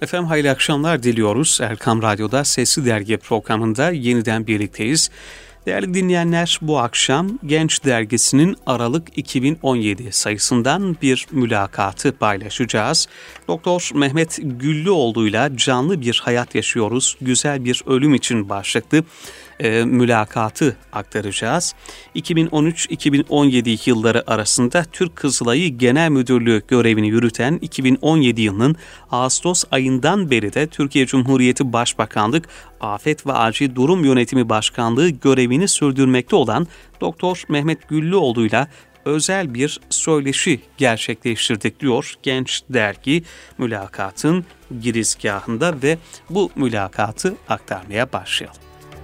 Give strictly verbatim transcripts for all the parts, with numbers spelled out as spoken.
Efendim hayırlı akşamlar diliyoruz. Erkam Radyo'da Sesli Dergi programında yeniden birlikteyiz. Değerli dinleyenler, bu akşam Genç Dergisi'nin Aralık iki bin on yedi sayısından bir mülakatı paylaşacağız. Doktor Mehmet Güllüoğlu'yla canlı bir hayat yaşıyoruz, güzel bir ölüm için başlıklı e, mülakatı aktaracağız. iki bin on üç iki bin on yedi yılları arasında Türk Kızılayı Genel Müdürlüğü görevini yürüten iki bin on yedi yılının Ağustos ayından beri de Türkiye Cumhuriyeti Başbakanlık Afet ve Acil Durum Yönetimi Başkanlığı görevini sürdürmekte olan Doktor Mehmet Güllüoğlu'yla özel bir söyleşi gerçekleştirdik diyor Genç Dergi mülakatın girizgahında ve bu mülakatı aktarmaya başlayalım.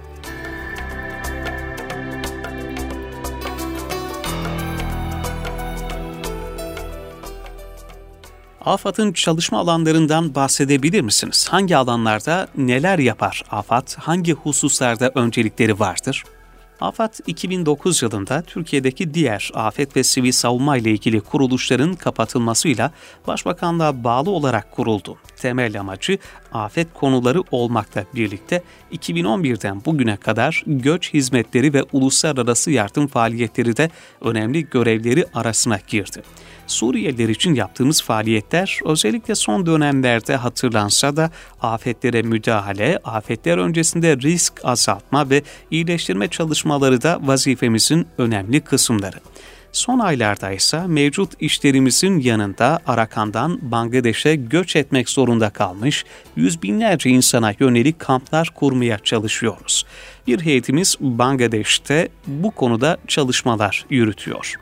AFAD'ın çalışma alanlarından bahsedebilir misiniz? Hangi alanlarda neler yapar AFAD? Hangi hususlarda öncelikleri vardır? AFAD iki bin dokuz yılında Türkiye'deki diğer afet ve sivil savunma ile ilgili kuruluşların kapatılmasıyla Başbakanlığa bağlı olarak kuruldu. Temel amacı afet konuları olmakla birlikte iki bin on birden bugüne kadar göç hizmetleri ve uluslararası yardım faaliyetleri de önemli görevleri arasına girdi. Suriyeliler için yaptığımız faaliyetler özellikle son dönemlerde hatırlansa da afetlere müdahale, afetler öncesinde risk azaltma ve iyileştirme çalışmaları da vazifemizin önemli kısımları. Son aylarda ise mevcut işlerimizin yanında Arakan'dan Bangladeş'e göç etmek zorunda kalmış yüz binlerce insana yönelik kamplar kurmaya çalışıyoruz. Bir heyetimiz Bangladeş'te bu konuda çalışmalar yürütüyor.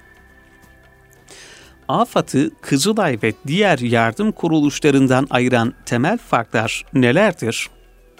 AFAD'ı Kızılay ve diğer yardım kuruluşlarından ayıran temel farklar nelerdir?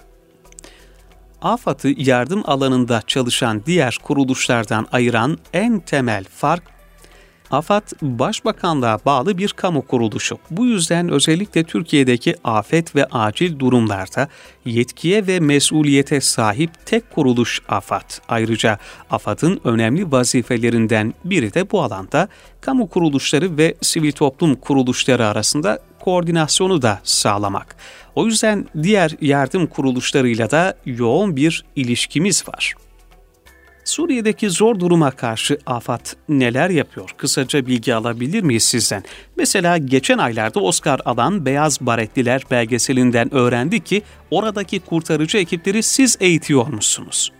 AFAD'ı yardım alanında çalışan diğer kuruluşlardan ayıran en temel fark, AFAD, Başbakanlığa bağlı bir kamu kuruluşu. Bu yüzden özellikle Türkiye'deki afet ve acil durumlarda yetkiye ve mesuliyete sahip tek kuruluş AFAD. Ayrıca AFAD'ın önemli vazifelerinden biri de bu alanda kamu kuruluşları ve sivil toplum kuruluşları arasında koordinasyonu da sağlamak. O yüzden diğer yardım kuruluşlarıyla da yoğun bir ilişkimiz var. Suriye'deki zor duruma karşı AFAD neler yapıyor? Kısaca bilgi alabilir miyiz sizden? Mesela geçen aylarda Oscar alan Beyaz Baretliler belgeselinden öğrendik ki oradaki kurtarıcı ekipleri siz eğitiyormuşsunuz.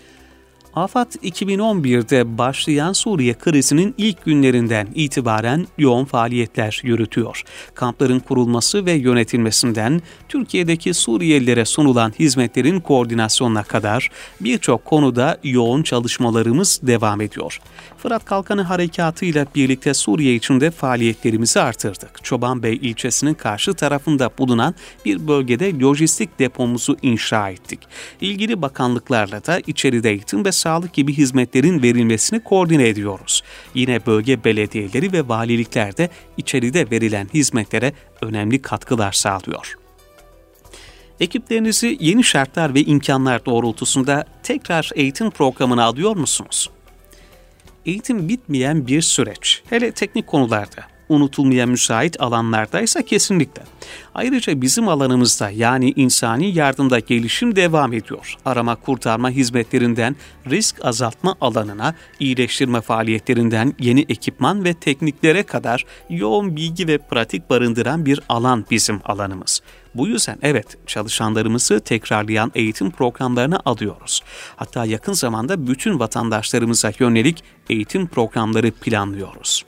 AFAD iki bin on birde başlayan Suriye krizinin ilk günlerinden itibaren yoğun faaliyetler yürütüyor. Kampların kurulması ve yönetilmesinden Türkiye'deki Suriyelilere sunulan hizmetlerin koordinasyonuna kadar birçok konuda yoğun çalışmalarımız devam ediyor. Fırat Kalkanı Harekatı ile birlikte Suriye içinde faaliyetlerimizi artırdık. Çobanbey ilçesinin karşı tarafında bulunan bir bölgede lojistik depomuzu inşa ettik. İlgili bakanlıklarla da içeride eğitim ve sağlık gibi hizmetlerin verilmesini koordine ediyoruz. Yine bölge belediyeleri ve valilikler de içeride verilen hizmetlere önemli katkılar sağlıyor. Ekiplerinizi yeni şartlar ve imkanlar doğrultusunda tekrar eğitim programına alıyor musunuz? Eğitim bitmeyen bir süreç, hele teknik konularda. Unutulmaya müsait alanlardaysa kesinlikle. Ayrıca bizim alanımızda yani insani yardımda gelişim devam ediyor. Arama kurtarma hizmetlerinden risk azaltma alanına, iyileştirme faaliyetlerinden yeni ekipman ve tekniklere kadar yoğun bilgi ve pratik barındıran bir alan bizim alanımız. Bu yüzden evet, çalışanlarımızı tekrarlayan eğitim programlarına alıyoruz. Hatta yakın zamanda bütün vatandaşlarımıza yönelik eğitim programları planlıyoruz.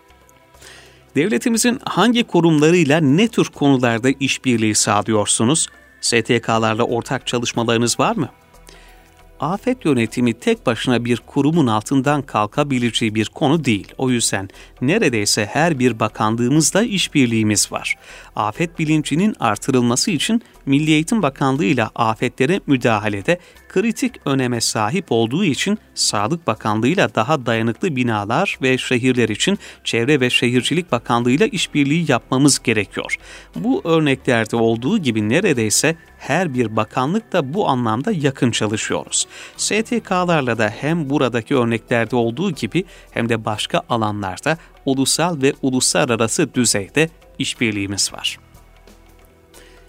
Devletimizin hangi kurumlarıyla ne tür konularda işbirliği sağlıyorsunuz? S T K'larla ortak çalışmalarınız var mı? Afet yönetimi tek başına bir kurumun altından kalkabileceği bir konu değil. O yüzden neredeyse her bir bakanlığımızda işbirliğimiz var. Afet bilincinin artırılması için Milli Eğitim Bakanlığı ile afetlere müdahalede kritik öneme sahip olduğu için Sağlık Bakanlığı ile daha dayanıklı binalar ve şehirler için Çevre ve Şehircilik Bakanlığı ile işbirliği yapmamız gerekiyor. Bu örneklerde olduğu gibi neredeyse her bir bakanlık bu anlamda yakın çalışıyoruz. S T K'larla da hem buradaki örneklerde olduğu gibi hem de başka alanlarda ulusal ve uluslararası düzeyde işbirliğimiz var.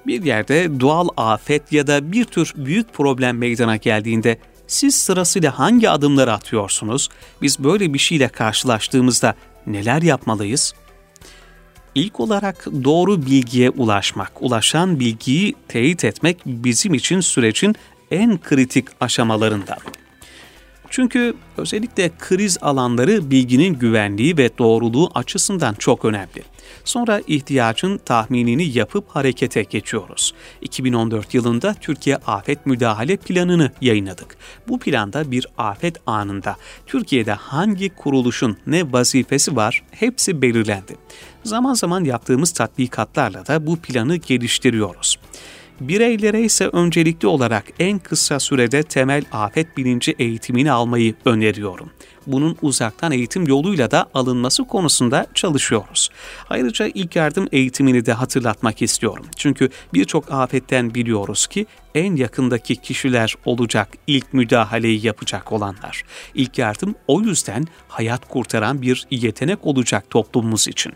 Bir yerde doğal afet ya da bir tür büyük problem meydana geldiğinde siz sırasıyla hangi adımları atıyorsunuz? Biz böyle bir şeyle karşılaştığımızda neler yapmalıyız? İlk olarak doğru bilgiye ulaşmak, ulaşan bilgiyi teyit etmek bizim için sürecin en kritik aşamalarından. Çünkü özellikle kriz alanları bilginin güvenliği ve doğruluğu açısından çok önemli. Sonra ihtiyacın tahminini yapıp harekete geçiyoruz. iki bin on dört yılında Türkiye Afet Müdahale Planı'nı yayınladık. Bu planda bir afet anında Türkiye'de hangi kuruluşun ne vazifesi var hepsi belirlendi. Zaman zaman yaptığımız tatbikatlarla da bu planı geliştiriyoruz. Bireylere ise öncelikli olarak en kısa sürede temel afet bilinci eğitimini almayı öneriyorum. Bunun uzaktan eğitim yoluyla da alınması konusunda çalışıyoruz. Ayrıca ilk yardım eğitimini de hatırlatmak istiyorum. Çünkü birçok afetten biliyoruz ki en yakındaki kişiler olacak ilk müdahaleyi yapacak olanlar. İlk yardım o yüzden hayat kurtaran bir yetenek olacak toplumumuz için.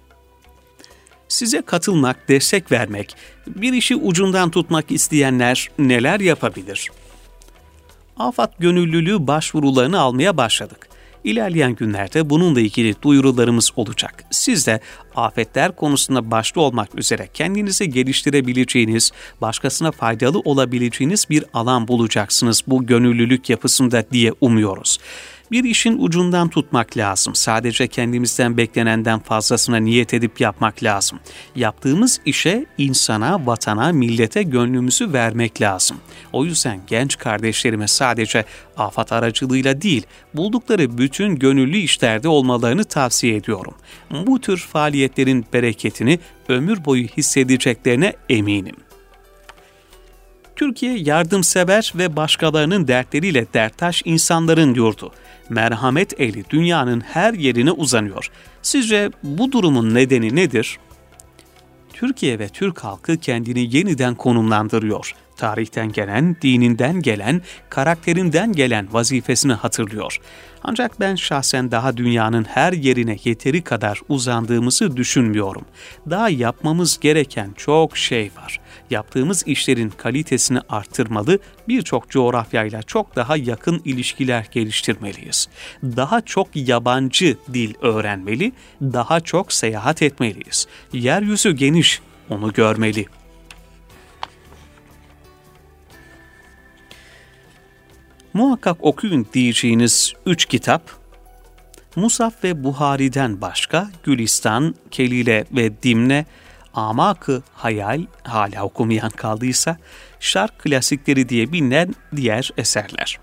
Size katılmak, destek vermek, bir işi ucundan tutmak isteyenler neler yapabilir? AFAD gönüllülüğü başvurularını almaya başladık. İlerleyen günlerde bununla ilgili duyurularımız olacak. Siz de afetler konusunda başta olmak üzere kendinizi geliştirebileceğiniz, başkasına faydalı olabileceğiniz bir alan bulacaksınız bu gönüllülük yapısında diye umuyoruz. Bir işin ucundan tutmak lazım. Sadece kendimizden beklenenden fazlasına niyet edip yapmak lazım. Yaptığımız işe, insana, vatana, millete gönlümüzü vermek lazım. O yüzden genç kardeşlerime sadece AFAD aracılığıyla değil, buldukları bütün gönüllü işlerde olmalarını tavsiye ediyorum. Bu tür faaliyetlerin bereketini ömür boyu hissedeceklerine eminim. Türkiye yardımsever ve başkalarının dertleriyle derttaş insanların yurdu. Merhamet eli dünyanın her yerine uzanıyor. Sizce bu durumun nedeni nedir? Türkiye ve Türk halkı kendini yeniden konumlandırıyor. Tarihten gelen, dininden gelen, karakterinden gelen vazifesini hatırlıyor. Ancak ben şahsen daha dünyanın her yerine yeteri kadar uzandığımızı düşünmüyorum. Daha yapmamız gereken çok şey var. Yaptığımız işlerin kalitesini arttırmalı, birçok coğrafyayla çok daha yakın ilişkiler geliştirmeliyiz. Daha çok yabancı dil öğrenmeli, daha çok seyahat etmeliyiz. Yeryüzü geniş, onu görmeli. Muhakkak okuyun diyeceğiniz üç kitap, Musaf ve Buhari'den başka Gülistan, Kelile ve Dimne, Amak-ı Hayal, hala okumayan kaldıysa, şark klasikleri diye bilinen diğer eserler.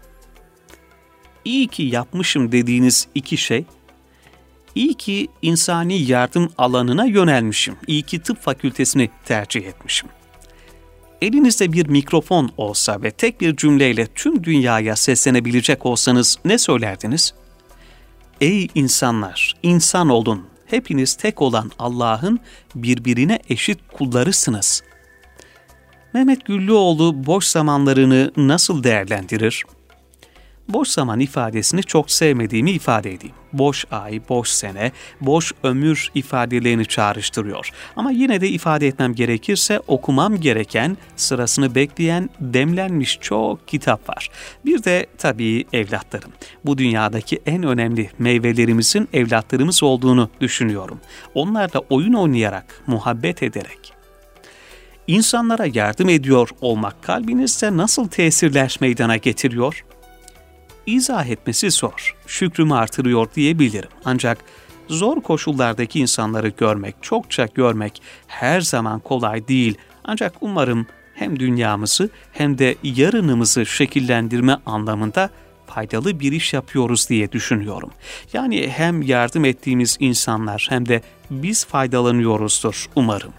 İyi ki yapmışım dediğiniz iki şey, iyi ki insani yardım alanına yönelmişim, iyi ki tıp fakültesini tercih etmişim. Elinizde bir mikrofon olsa ve tek bir cümleyle tüm dünyaya seslenebilecek olsanız ne söylerdiniz? Ey insanlar, insan olun, hepiniz tek olan Allah'ın birbirine eşit kullarısınız. Mehmet Güllüoğlu boş zamanlarını nasıl değerlendirir? Boş zaman ifadesini çok sevmediğimi ifade edeyim. Boş ay, boş sene, boş ömür ifadelerini çağrıştırıyor. Ama yine de ifade etmem gerekirse okumam gereken, sırasını bekleyen, demlenmiş çok kitap var. Bir de tabii evlatlarım. Bu dünyadaki en önemli meyvelerimizin evlatlarımız olduğunu düşünüyorum. Onlarla oyun oynayarak, muhabbet ederek. İnsanlara yardım ediyor olmak kalbinizde nasıl tesirler meydana getiriyor? İzah etmesi zor, şükrümü artırıyor diyebilirim. Ancak zor koşullardaki insanları görmek, çokça görmek her zaman kolay değil. Ancak umarım hem dünyamızı hem de yarınımızı şekillendirme anlamında faydalı bir iş yapıyoruz diye düşünüyorum. Yani hem yardım ettiğimiz insanlar hem de biz faydalanıyoruzdur umarım.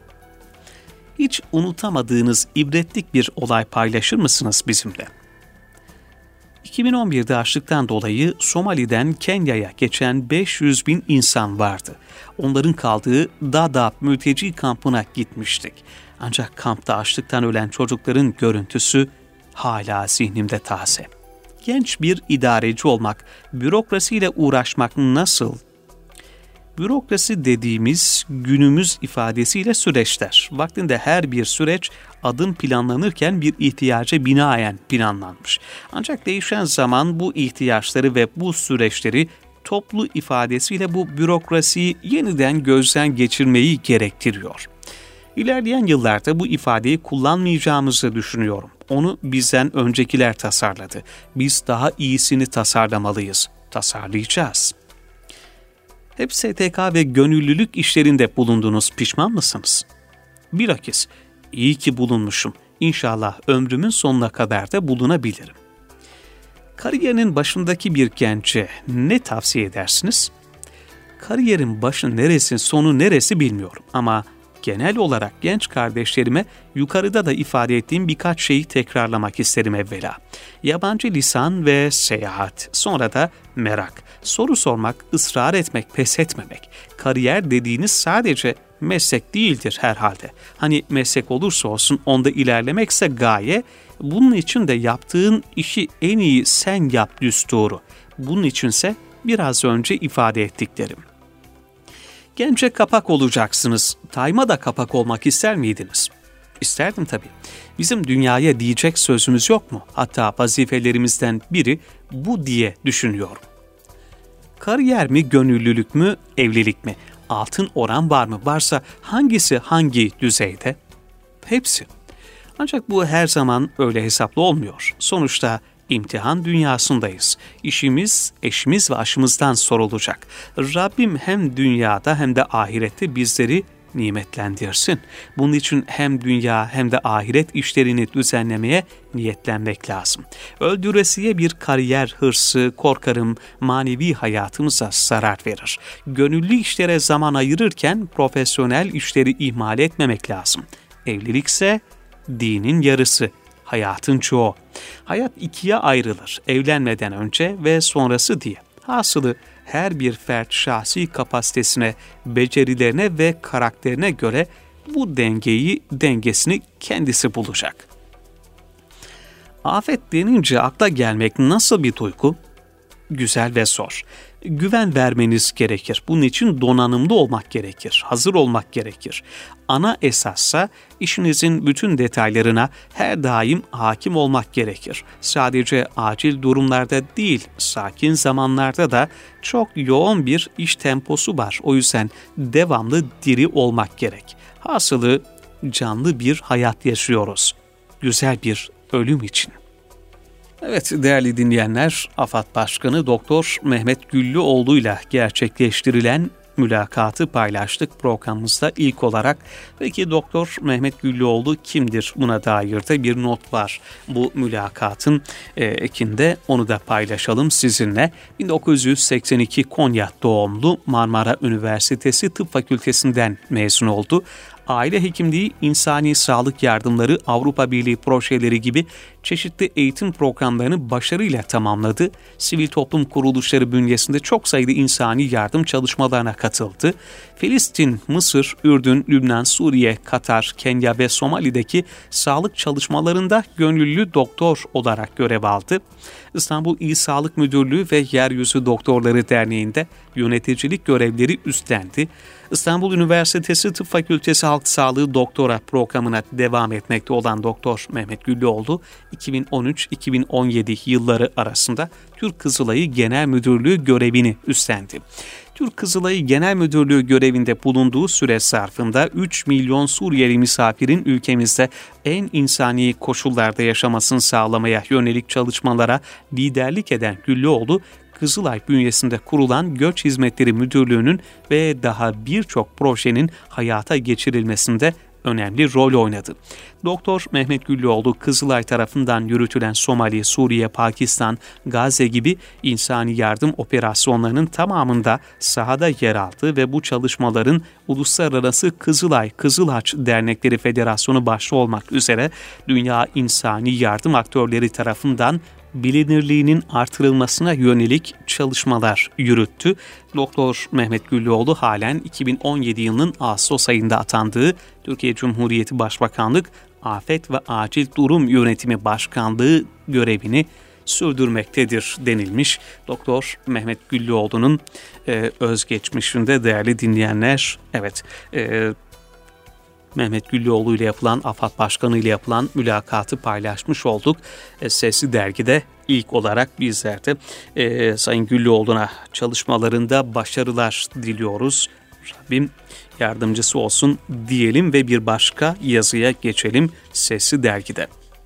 Hiç unutamadığınız ibretlik bir olay paylaşır mısınız bizimle? iki bin on birde açlıktan dolayı Somali'den Kenya'ya geçen beş yüz bin insan vardı. Onların kaldığı Dadaab mülteci kampına gitmiştik. Ancak kampta açlıktan ölen çocukların görüntüsü hala zihnimde taze. Genç bir idareci olmak, bürokrasiyle uğraşmak nasıl? Bürokrasi dediğimiz günümüz ifadesiyle süreçler. Vaktinde her bir süreç adım planlanırken bir ihtiyaca binaen planlanmış. Ancak değişen zaman bu ihtiyaçları ve bu süreçleri toplu ifadesiyle bu bürokrasiyi yeniden gözden geçirmeyi gerektiriyor. İlerleyen yıllarda bu ifadeyi kullanmayacağımızı düşünüyorum. Onu bizden öncekiler tasarladı. Biz daha iyisini tasarlamalıyız. Tasarlayacağız. Hep S T K ve gönüllülük işlerinde bulundunuz, pişman mısınız? Bilakis, iyi ki bulunmuşum. İnşallah ömrümün sonuna kadar da bulunabilirim. Kariyerinin başındaki bir gence ne tavsiye edersiniz? Kariyerin başı neresi, sonu neresi bilmiyorum ama genel olarak genç kardeşlerime yukarıda da ifade ettiğim birkaç şeyi tekrarlamak isterim evvela. Yabancı lisan ve seyahat, sonra da merak, soru sormak, ısrar etmek, pes etmemek. Kariyer dediğiniz sadece meslek değildir herhalde. Hani meslek olursa olsun onda ilerlemekse gaye, bunun için de yaptığın işi en iyi sen yap düsturu. Bunun içinse biraz önce ifade ettiklerim. Gence kapak olacaksınız. Time'a da kapak olmak ister miydiniz? İsterdim tabii. Bizim dünyaya diyecek sözümüz yok mu? Hatta vazifelerimizden biri bu diye düşünüyorum. Kariyer mi, gönüllülük mü, evlilik mi? Altın oran var mı? Varsa hangisi hangi düzeyde? Hepsi. Ancak bu her zaman öyle hesaplı olmuyor. Sonuçta İmtihan dünyasındayız. İşimiz, eşimiz ve aşımızdan sorulacak. Rabbim hem dünyada hem de ahirette bizleri nimetlendirsin. Bunun için hem dünya hem de ahiret işlerini düzenlemeye niyetlenmek lazım. Öldüresiye bir kariyer hırsı, korkarım manevi hayatımıza zarar verir. Gönüllü işlere zaman ayırırken profesyonel işleri ihmal etmemek lazım. Evlilikse dinin yarısı. Hayatın çoğu. Hayat ikiye ayrılır, evlenmeden önce ve sonrası diye. Hasılı her bir fert şahsi kapasitesine, becerilerine ve karakterine göre bu dengeyi, dengesini kendisi bulacak. Afet denince akla gelmek nasıl bir duygu? Güzel ve zor. Güven vermeniz gerekir. Bunun için donanımlı olmak gerekir. Hazır olmak gerekir. Ana esassa işinizin bütün detaylarına her daim hakim olmak gerekir. Sadece acil durumlarda değil, sakin zamanlarda da çok yoğun bir iş temposu var. O yüzden devamlı diri olmak gerek. Hasılı canlı bir hayat yaşıyoruz. Güzel bir ölüm için. Evet değerli dinleyenler, AFAD Başkanı Doktor Mehmet Güllüoğlu ile gerçekleştirilen mülakatı paylaştık programımızda ilk olarak. Peki Doktor Mehmet Güllüoğlu kimdir? Buna dair de bir not var. Bu mülakatın e, ekinde onu da paylaşalım sizinle. bin dokuz yüz seksen iki Konya doğumlu, Marmara Üniversitesi Tıp Fakültesinden mezun oldu. Aile hekimliği, insani sağlık yardımları, Avrupa Birliği projeleri gibi çeşitli eğitim programlarını başarıyla tamamladı. Sivil toplum kuruluşları bünyesinde çok sayıda insani yardım çalışmalarına katıldı. Filistin, Mısır, Ürdün, Lübnan, Suriye, Katar, Kenya ve Somali'deki sağlık çalışmalarında gönüllü doktor olarak görev aldı. İstanbul İl Sağlık Müdürlüğü ve Yeryüzü Doktorları Derneği'nde yöneticilik görevleri üstlendi. İstanbul Üniversitesi Tıp Fakültesi Halk Sağlığı Doktora programına devam etmekte olan Doktor Mehmet Güllüoğlu, iki bin on üç iki bin on yedi yılları arasında Türk Kızılayı Genel Müdürlüğü görevini üstlendi. Türk Kızılayı Genel Müdürlüğü görevinde bulunduğu süre zarfında üç milyon Suriyeli misafirin ülkemizde en insani koşullarda yaşamasını sağlamaya yönelik çalışmalara liderlik eden Güllüoğlu, Kızılay bünyesinde kurulan Göç Hizmetleri Müdürlüğü'nün ve daha birçok projenin hayata geçirilmesinde önemli rol oynadı. Doktor Mehmet Güllüoğlu, Kızılay tarafından yürütülen Somali, Suriye, Pakistan, Gazze gibi insani yardım operasyonlarının tamamında sahada yer aldı ve bu çalışmaların Uluslararası Kızılay, Kızılhaç Dernekleri Federasyonu başta olmak üzere dünya insani yardım aktörleri tarafından bilinirliğinin artırılmasına yönelik çalışmalar yürüttü. Doktor Mehmet Güllüoğlu halen iki bin on yedi yılının Ağustos ayında atandığı Türkiye Cumhuriyeti Başbakanlık Afet ve Acil Durum Yönetimi Başkanlığı görevini sürdürmektedir denilmiş. Doktor Mehmet Güllüoğlu'nun e, özgeçmişinde değerli dinleyenler, evet, e, Mehmet Güllüoğlu ile yapılan, AFAD Başkanı ile yapılan mülakatı paylaşmış olduk. E, Sesli Dergi'de ilk olarak bizler de e, Sayın Güllüoğlu'na çalışmalarında başarılar diliyoruz. Rabbim yardımcısı olsun diyelim ve bir başka yazıya geçelim Sesli Dergi'de.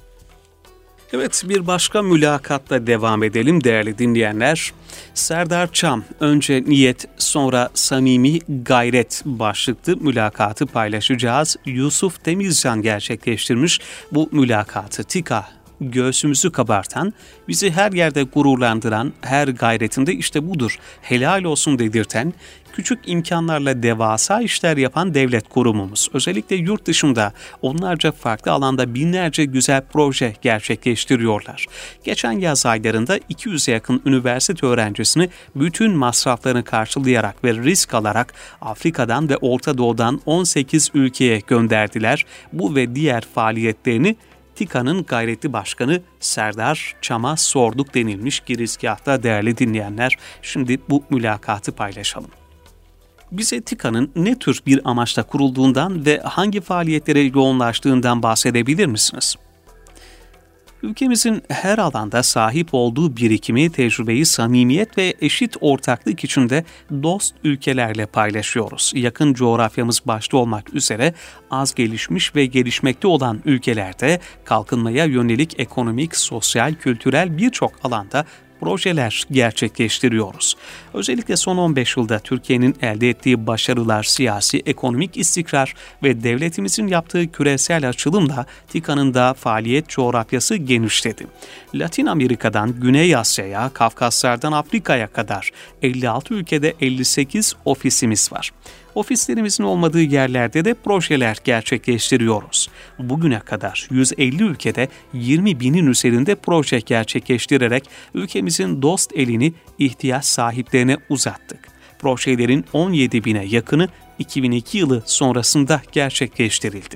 Evet, bir başka mülakatla devam edelim değerli dinleyenler. Serdar Çam, önce niyet sonra samimi gayret başlıklı mülakatı paylaşacağız. Yusuf Temizcan gerçekleştirmiş bu mülakatı. TİKA, göğsümüzü kabartan, bizi her yerde gururlandıran, her gayretinde işte budur, helal olsun dedirten, küçük imkanlarla devasa işler yapan devlet kurumumuz. Özellikle yurt dışında onlarca farklı alanda binlerce güzel proje gerçekleştiriyorlar. Geçen yaz aylarında iki yüze yakın üniversite öğrencisini bütün masraflarını karşılayarak ve risk alarak Afrika'dan ve Orta Doğu'dan on sekiz ülkeye gönderdiler. Bu ve diğer faaliyetlerini TİKA'nın gayretli başkanı Serdar Çam'a sorduk denilmiş girizgahta değerli dinleyenler. Şimdi bu mülakatı paylaşalım. Bize TİKA'nın ne tür bir amaçla kurulduğundan ve hangi faaliyetlere yoğunlaştığından bahsedebilir misiniz? Ülkemizin her alanda sahip olduğu birikimi, tecrübeyi, samimiyet ve eşit ortaklık içinde dost ülkelerle paylaşıyoruz. Yakın coğrafyamız başta olmak üzere az gelişmiş ve gelişmekte olan ülkelerde kalkınmaya yönelik ekonomik, sosyal, kültürel birçok alanda projeler gerçekleştiriyoruz. Özellikle son on beş yılda Türkiye'nin elde ettiği başarılar, siyasi, ekonomik istikrar ve devletimizin yaptığı küresel açılımla TİKA'nın da faaliyet coğrafyası genişledi. Latin Amerika'dan Güney Asya'ya, Kafkaslardan Afrika'ya kadar elli altı ülkede elli sekiz ofisimiz var. Ofislerimizin olmadığı yerlerde de projeler gerçekleştiriyoruz. Bugüne kadar yüz elli ülkede yirmi binin üzerinde proje gerçekleştirerek ülkemizin dost elini ihtiyaç sahiplerine uzattık. Projelerin on yedi bine yakını iki bin iki yılı sonrasında gerçekleştirildi.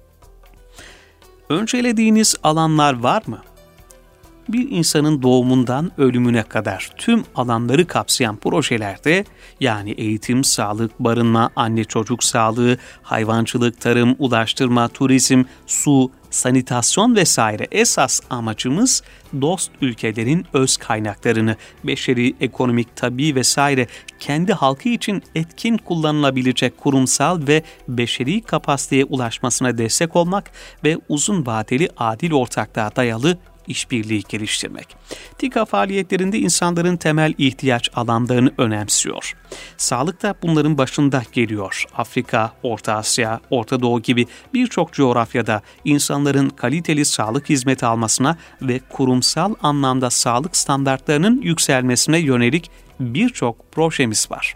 Öncelediğiniz alanlar var mı? Bir insanın doğumundan ölümüne kadar tüm alanları kapsayan projelerde, yani eğitim, sağlık, barınma, anne çocuk sağlığı, hayvancılık, tarım, ulaştırma, turizm, su, sanitasyon vesaire, esas amacımız dost ülkelerin öz kaynaklarını, beşeri, ekonomik, tabii vesaire kendi halkı için etkin kullanılabilecek kurumsal ve beşeri kapasiteye ulaşmasına destek olmak ve uzun vadeli adil ortaklığa dayalı işbirliği geliştirmek. TİKA faaliyetlerinde insanların temel ihtiyaç alanlarını önemsiyor. Sağlık da bunların başında geliyor. Afrika, Orta Asya, Orta Doğu gibi birçok coğrafyada insanların kaliteli sağlık hizmeti almasına ve kurumsal anlamda sağlık standartlarının yükselmesine yönelik birçok projemiz var.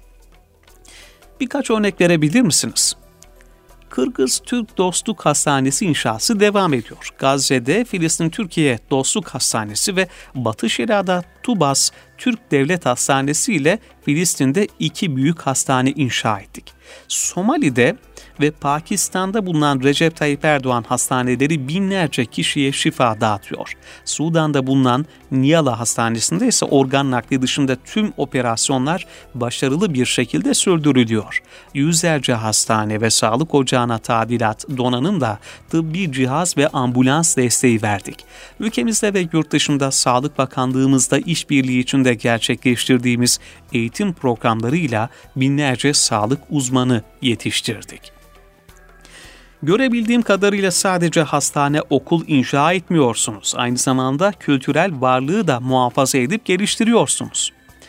Birkaç örnek verebilir misiniz? Kırgız-Türk Dostluk Hastanesi inşası devam ediyor. Gazze'de Filistin-Türkiye Dostluk Hastanesi ve Batı Şeria'da Tubas Türk Devlet Hastanesi ile Filistin'de iki büyük hastane inşa ettik. Somali'de ve Pakistan'da bulunan Recep Tayyip Erdoğan hastaneleri binlerce kişiye şifa dağıtıyor. Sudan'da bulunan Niyala Hastanesi'nde ise organ nakli dışında tüm operasyonlar başarılı bir şekilde sürdürülüyor. Yüzlerce hastane ve sağlık ocağına tadilat, donanımla tıbbi cihaz ve ambulans desteği verdik. Ülkemizde ve yurt dışında Sağlık Bakanlığımızda işbirliği içinde gerçekleştirdiğimiz eğitim programlarıyla binlerce sağlık uzmanı yetiştirdik. Görebildiğim kadarıyla sadece hastane, okul inşa etmiyorsunuz. Aynı zamanda kültürel varlığı da muhafaza edip geliştiriyorsunuz.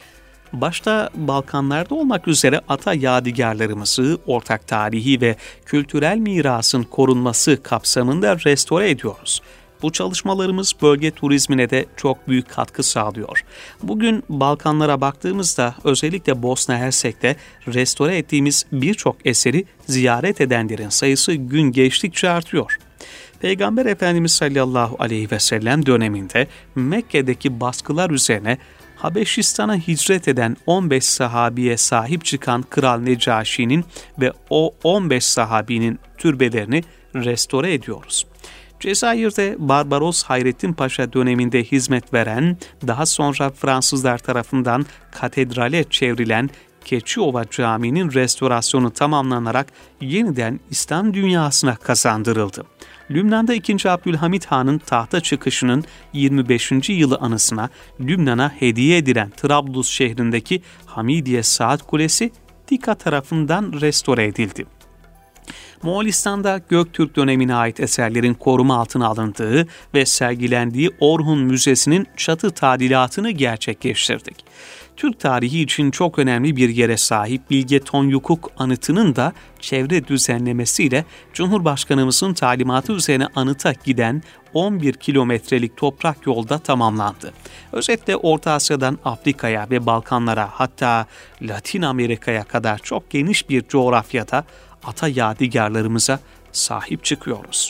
Başta Balkanlarda olmak üzere ata yadigarlarımızı, ortak tarihi ve kültürel mirasın korunması kapsamında restore ediyoruz. Bu çalışmalarımız bölge turizmine de çok büyük katkı sağlıyor. Bugün Balkanlara baktığımızda özellikle Bosna Hersek'te restore ettiğimiz birçok eseri ziyaret edenlerin sayısı gün geçtikçe artıyor. Peygamber Efendimiz sallallahu aleyhi ve sellem döneminde Mekke'deki baskılar üzerine Habeşistan'a hicret eden on beş sahabiye sahip çıkan Kral Necaşi'nin ve o on beş sahabinin türbelerini restore ediyoruz. Cezayir'de Barbaros Hayrettin Paşa döneminde hizmet veren, daha sonra Fransızlar tarafından katedrale çevrilen Keçiova Camii'nin restorasyonu tamamlanarak yeniden İslam dünyasına kazandırıldı. Lübnan'da ikinci. Abdülhamit Han'ın tahta çıkışının yirmi beşinci yılı anısına Lübnan'a hediye edilen Trablus şehrindeki Hamidiye Saat Kulesi Tika tarafından restore edildi. Moğolistan'da Göktürk dönemine ait eserlerin koruma altına alındığı ve sergilendiği Orhun Müzesi'nin çatı tadilatını gerçekleştirdik. Türk tarihi için çok önemli bir yere sahip Bilge Tonyukuk anıtının da çevre düzenlemesiyle Cumhurbaşkanımızın talimatı üzerine anıta giden on bir kilometrelik toprak yolda tamamlandı. Özetle Orta Asya'dan Afrika'ya ve Balkanlara, hatta Latin Amerika'ya kadar çok geniş bir coğrafyada ata yadigarlarımıza sahip çıkıyoruz.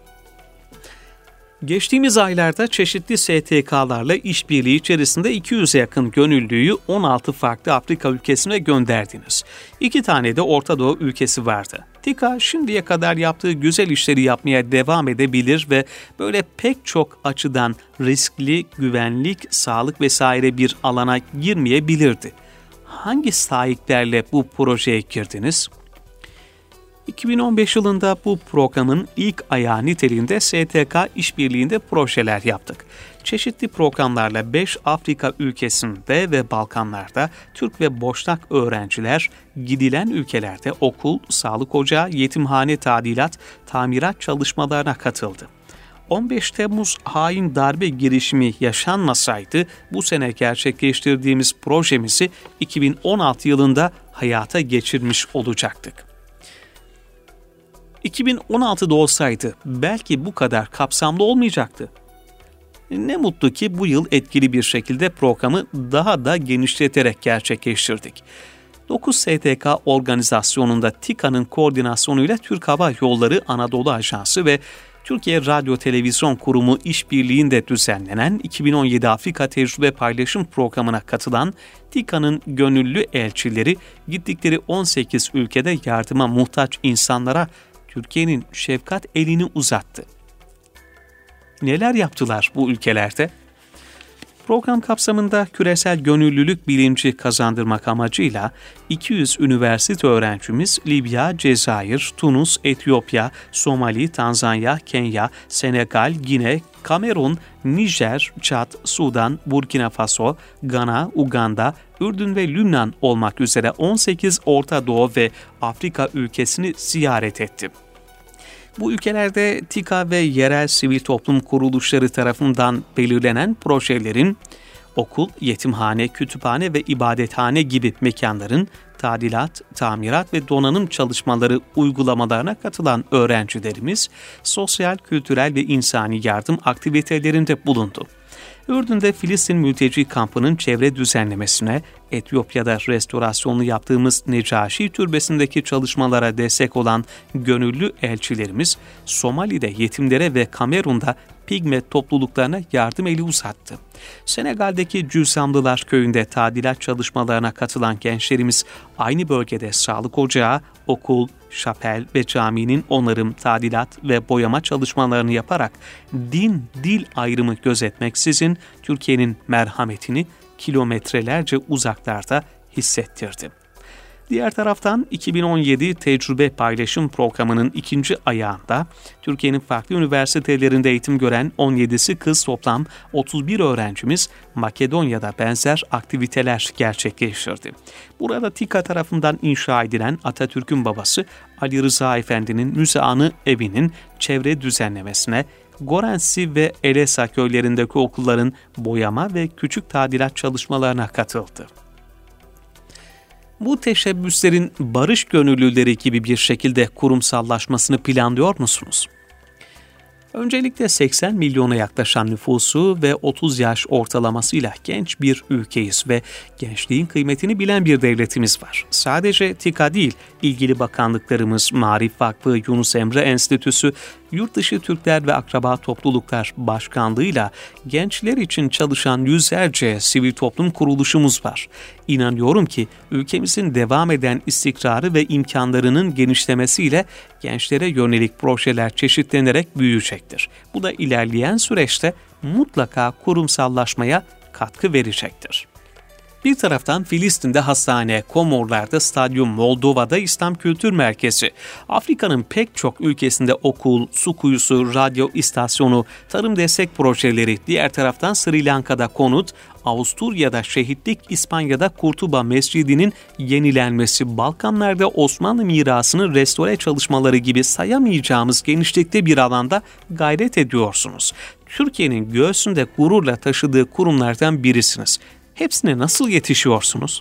Geçtiğimiz aylarda çeşitli S T K'larla işbirliği içerisinde iki yüze yakın gönüllüyü on altı farklı Afrika ülkesine gönderdiniz. İki tane de Orta Doğu ülkesi vardı. Tika şimdiye kadar yaptığı güzel işleri yapmaya devam edebilir ve böyle pek çok açıdan riskli, güvenlik, sağlık vesaire bir alana girmeyebilirdi. Hangi sahiplerle bu projeye girdiniz? iki bin on beş yılında bu programın ilk ayağı niteliğinde S T K işbirliğinde projeler yaptık. Çeşitli programlarla beş Afrika ülkesinde ve Balkanlarda Türk ve Boşnak öğrenciler gidilen ülkelerde okul, sağlık ocağı, yetimhane tadilat, tamirat çalışmalarına katıldı. on beş Temmuz hain darbe girişimi yaşanmasaydı bu sene gerçekleştirdiğimiz projemizi iki bin on altı yılında hayata geçirmiş olacaktık. iki bin on altıda olsaydı belki bu kadar kapsamlı olmayacaktı. Ne mutlu ki bu yıl etkili bir şekilde programı daha da genişleterek gerçekleştirdik. dokuz S T K organizasyonunda Tika'nın koordinasyonuyla Türk Hava Yolları Anadolu Ajansı ve Türkiye Radyo Televizyon Kurumu işbirliğinde düzenlenen iki bin on yedi Afrika Tecrübe Paylaşım Programı'na katılan Tika'nın gönüllü elçileri gittikleri on sekiz ülkede yardıma muhtaç insanlara Türkiye'nin şefkat elini uzattı. Neler yaptılar bu ülkelerde? Program kapsamında küresel gönüllülük bilinci kazandırmak amacıyla iki yüz üniversite öğrencimiz Libya, Cezayir, Tunus, Etiyopya, Somali, Tanzanya, Kenya, Senegal, Gine, Kamerun, Nijer, Çad, Sudan, Burkina Faso, Gana, Uganda, Ürdün ve Lübnan olmak üzere on sekiz Orta Doğu ve Afrika ülkesini ziyaret etti. Bu ülkelerde Tika ve yerel sivil toplum kuruluşları tarafından belirlenen projelerin okul, yetimhane, kütüphane ve ibadethane gibi mekanların tadilat, tamirat ve donanım çalışmaları uygulamalarına katılan öğrencilerimiz sosyal, kültürel ve insani yardım aktivitelerinde bulundu. Ürdün'de Filistin mülteci kampının çevre düzenlemesine, Etiyopya'da restorasyonunu yaptığımız Necaşi Türbesi'ndeki çalışmalara destek olan gönüllü elçilerimiz, Somali'de yetimlere ve Kamerun'da Pigme topluluklarına yardım eli uzattı. Senegal'deki Cüzamlılar köyünde tadilat çalışmalarına katılan gençlerimiz aynı bölgede sağlık ocağı, okul, şapel ve caminin onarım, tadilat ve boyama çalışmalarını yaparak din, dil ayrımı gözetmeksizin Türkiye'nin merhametini kilometrelerce uzaklarda hissettirdi. Diğer taraftan iki bin on yedi Tecrübe Paylaşım Programı'nın ikinci ayağında Türkiye'nin farklı üniversitelerinde eğitim gören on yedisi kız toplam otuz bir öğrencimiz Makedonya'da benzer aktiviteler gerçekleştirdi. Burada Tika tarafından inşa edilen Atatürk'ün babası Ali Rıza Efendi'nin müze anı evinin çevre düzenlemesine, Gorensi ve Elesa köylerindeki okulların boyama ve küçük tadilat çalışmalarına katıldı. Bu teşebbüslerin barış gönüllüleri gibi bir şekilde kurumsallaşmasını planlıyor musunuz? Öncelikle seksen milyona yaklaşan nüfusu ve otuz yaş ortalamasıyla genç bir ülkeyiz ve gençliğin kıymetini bilen bir devletimiz var. Sadece Tika değil, ilgili bakanlıklarımız, Maarif Vakfı, Yunus Emre Enstitüsü, Yurtdışı Türkler ve Akraba Topluluklar Başkanlığı'yla gençler için çalışan yüzlerce sivil toplum kuruluşumuz var. İnanıyorum ki ülkemizin devam eden istikrarı ve imkanlarının genişlemesiyle gençlere yönelik projeler çeşitlenerek büyüyecektir. Bu da ilerleyen süreçte mutlaka kurumsallaşmaya katkı verecektir. Bir taraftan Filistin'de hastane, Komorlar'da stadyum, Moldova'da İslam Kültür Merkezi, Afrika'nın pek çok ülkesinde okul, su kuyusu, radyo istasyonu, tarım destek projeleri, diğer taraftan Sri Lanka'da konut, Avusturya'da şehitlik, İspanya'da Kurtuba Mescidi'nin yenilenmesi, Balkanlar'da Osmanlı mirasının restore çalışmaları gibi sayamayacağımız genişlikte bir alanda gayret ediyorsunuz. Türkiye'nin göğsünde gururla taşıdığı kurumlardan birisiniz. Hepsine nasıl yetişiyorsunuz?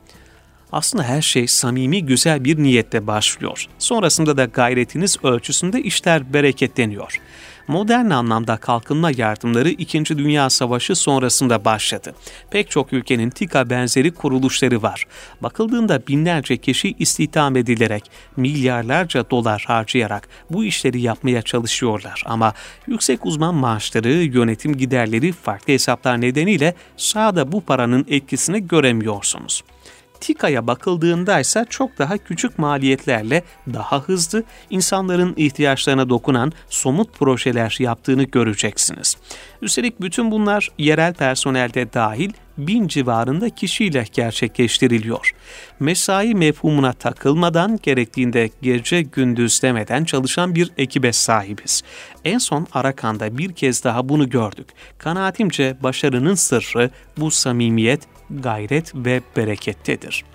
Aslında her şey samimi güzel bir niyetle başlıyor. Sonrasında da gayretiniz ölçüsünde işler bereketleniyor. Modern anlamda kalkınma yardımları İkinci Dünya Savaşı sonrasında başladı. Pek çok ülkenin TİKA benzeri kuruluşları var. Bakıldığında binlerce kişi istihdam edilerek, milyarlarca dolar harcayarak bu işleri yapmaya çalışıyorlar. Ama yüksek uzman maaşları, yönetim giderleri, farklı hesaplar nedeniyle sahada bu paranın etkisini göremiyorsunuz. TİKA'ya bakıldığında ise çok daha küçük maliyetlerle daha hızlı, insanların ihtiyaçlarına dokunan somut projeler yaptığını göreceksiniz. Üstelik bütün bunlar yerel personelde dahil bin civarında kişiyle gerçekleştiriliyor. Mesai mefhumuna takılmadan, gerektiğinde gece gündüz demeden çalışan bir ekibe sahibiz. En son Arakan'da bir kez daha bunu gördük. Kanaatimce başarının sırrı bu samimiyet, gayret ve berekettedir.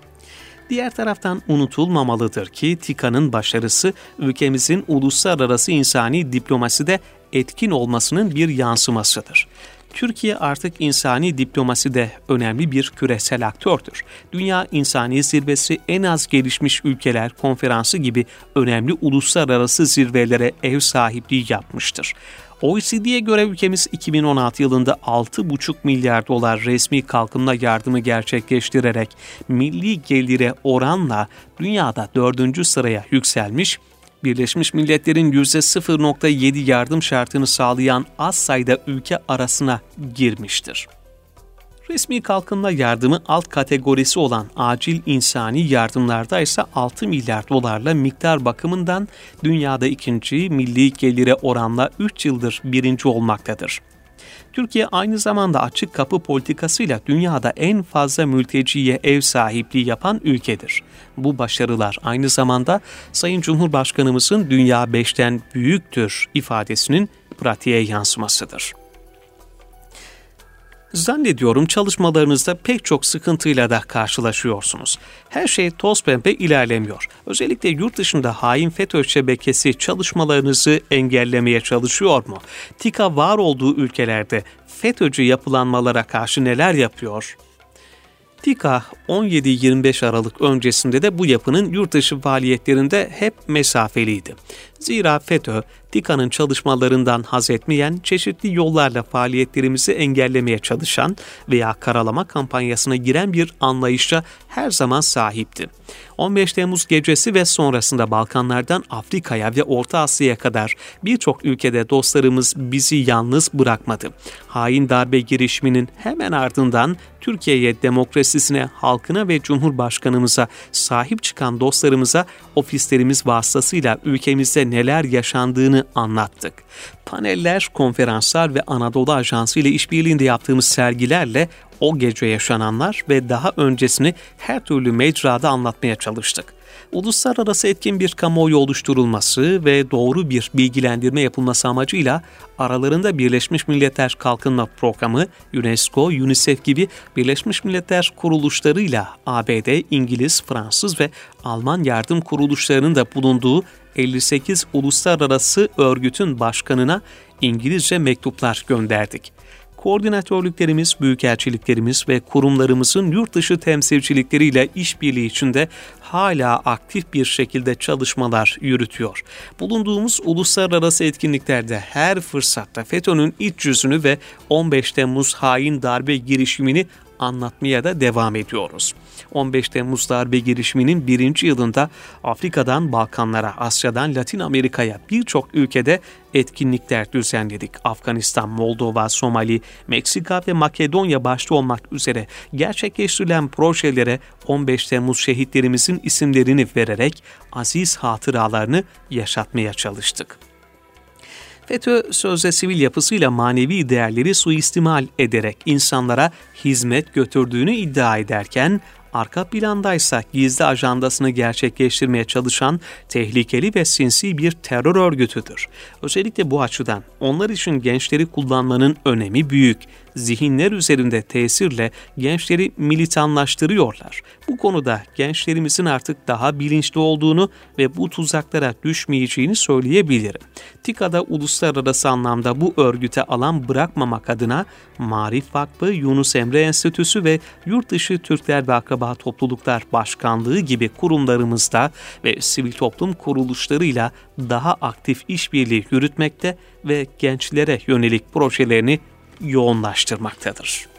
Diğer taraftan unutulmamalıdır ki TİKA'nın başarısı ülkemizin uluslararası insani diplomaside etkin olmasının bir yansımasıdır. Türkiye artık insani diplomaside önemli bir küresel aktördür. Dünya İnsani Zirvesi, en az gelişmiş ülkeler konferansı gibi önemli uluslararası zirvelere ev sahipliği yapmıştır. O E C D'ye göre ülkemiz iki bin on altı yılında altı buçuk milyar dolar resmi kalkınma yardımı gerçekleştirerek milli gelire oranla dünyada dördüncü sıraya yükselmiş, Birleşmiş Milletler'in yüzde sıfır virgül yedi yardım şartını sağlayan az sayıda ülke arasına girmiştir. Resmi kalkınma yardımı alt kategorisi olan acil insani yardımlarda ise altı milyar dolarla miktar bakımından dünyada ikinci, milli gelire oranla üç yıldır birinci olmaktadır. Türkiye aynı zamanda açık kapı politikasıyla dünyada en fazla mülteciye ev sahipliği yapan ülkedir. Bu başarılar aynı zamanda Sayın Cumhurbaşkanımızın dünya beşten büyüktür ifadesinin pratiğe yansımasıdır. Zannediyorum çalışmalarınızda pek çok sıkıntıyla da karşılaşıyorsunuz. Her şey toz pembe ilerlemiyor. Özellikle yurt dışında hain FETÖ şebekesi çalışmalarınızı engellemeye çalışıyor mu? TİKA var olduğu ülkelerde FETÖ'cü yapılanmalara karşı neler yapıyor? TİKA on yedi yirmi beş Aralık öncesinde de bu yapının yurt dışı faaliyetlerinde hep mesafeliydi. Zira FETÖ, TİKA'nın çalışmalarından haz etmeyen, çeşitli yollarla faaliyetlerimizi engellemeye çalışan veya karalama kampanyasına giren bir anlayışa her zaman sahipti. on beş Temmuz gecesi ve sonrasında Balkanlardan Afrika'ya ve Orta Asya'ya kadar birçok ülkede dostlarımız bizi yalnız bırakmadı. Hain darbe girişiminin hemen ardından Türkiye'ye, demokrasisine, halkına ve Cumhurbaşkanımıza sahip çıkan dostlarımıza ofislerimiz vasıtasıyla ülkemizde neler yaşandığını anlattık. Paneller, konferanslar ve Anadolu Ajansı ile işbirliğinde yaptığımız sergilerle o gece yaşananlar ve daha öncesini her türlü mecrada anlatmaya çalıştık. Uluslararası etkin bir kamuoyu oluşturulması ve doğru bir bilgilendirme yapılması amacıyla aralarında Birleşmiş Milletler Kalkınma Programı, UNESCO, UNICEF gibi Birleşmiş Milletler kuruluşlarıyla A B D, İngiliz, Fransız ve Alman yardım kuruluşlarının da bulunduğu elli sekiz uluslararası örgütün başkanına İngilizce mektuplar gönderdik. Koordinatörlüklerimiz, büyükelçiliklerimiz ve kurumlarımızın yurt dışı temsilcilikleriyle işbirliği içinde hala aktif bir şekilde çalışmalar yürütüyor. Bulunduğumuz uluslararası etkinliklerde her fırsatta FETÖ'nün iç yüzünü ve on beş Temmuz hain darbe girişimini anlatmaya da devam ediyoruz. on beş Temmuz darbe girişiminin birinci yılında Afrika'dan Balkanlara, Asya'dan Latin Amerika'ya birçok ülkede etkinlikler düzenledik. Afganistan, Moldova, Somali, Meksika ve Makedonya başta olmak üzere gerçekleştirilen projelere on beş Temmuz şehitlerimizin isimlerini vererek aziz hatıralarını yaşatmaya çalıştık. FETÖ sözde sivil yapısıyla manevi değerleri suistimal ederek insanlara hizmet götürdüğünü iddia ederken, arka plandaysa gizli ajandasını gerçekleştirmeye çalışan tehlikeli ve sinsi bir terör örgütüdür. Özellikle bu açıdan onlar için gençleri kullanmanın önemi büyük. Zihinler üzerinde tesirle gençleri militanlaştırıyorlar. Bu konuda gençlerimizin artık daha bilinçli olduğunu ve bu tuzaklara düşmeyeceğini söyleyebilirim. TİKA'da uluslararası anlamda bu örgüte alan bırakmamak adına Maarif Vakfı, Yunus Emre Enstitüsü ve Yurtdışı Türkler ve Akraba Topluluklar Başkanlığı gibi kurumlarımızda ve sivil toplum kuruluşlarıyla daha aktif işbirliği yürütmekte ve gençlere yönelik projelerini yoğunlaştırmaktadır.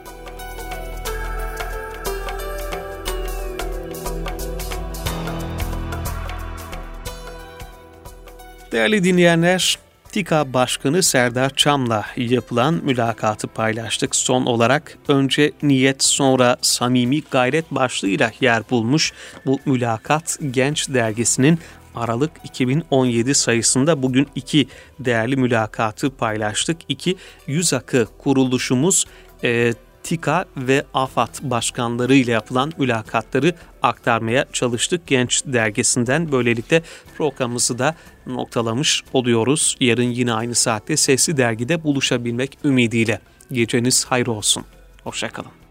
Değerli dinleyenler, TİKA Başkanı Serdar Çam'la yapılan mülakatı paylaştık. Son olarak önce niyet sonra samimi gayret başlığıyla yer bulmuş bu mülakat Genç Dergisi'nin Aralık iki bin on yedi sayısında bugün iki değerli mülakatı paylaştık. İki Yüz Akı kuruluşumuz e, TİKA ve AFAD başkanları ile yapılan mülakatları aktarmaya çalıştık Genç Dergisi'nden. Böylelikle programımızı da noktalamış oluyoruz. Yarın yine aynı saatte Sesli Dergi'de buluşabilmek ümidiyle. Geceniz hayır olsun. Hoşça kalın.